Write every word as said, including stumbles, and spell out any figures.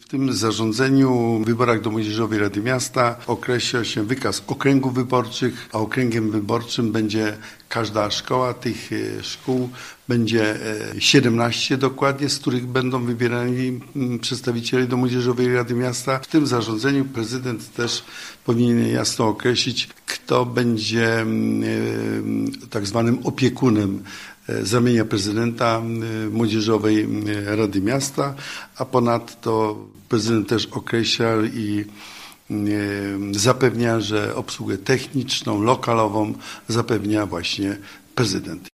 W tym zarządzeniu w wyborach do Młodzieżowej Rady Miasta określa się wykaz okręgów wyborczych, a okręgiem wyborczym będzie każda szkoła. Tych szkół będzie siedemnaście dokładnie, z których będą wybierani przedstawiciele do Młodzieżowej Rady Miasta. W tym zarządzeniu prezydent też powinien jasno określić, kto będzie tak zwanym opiekunem z ramienia prezydenta Młodzieżowej Rady Miasta, a ponadto prezydent też określa i zapewnia, że obsługę techniczną, lokalową zapewnia właśnie prezydent.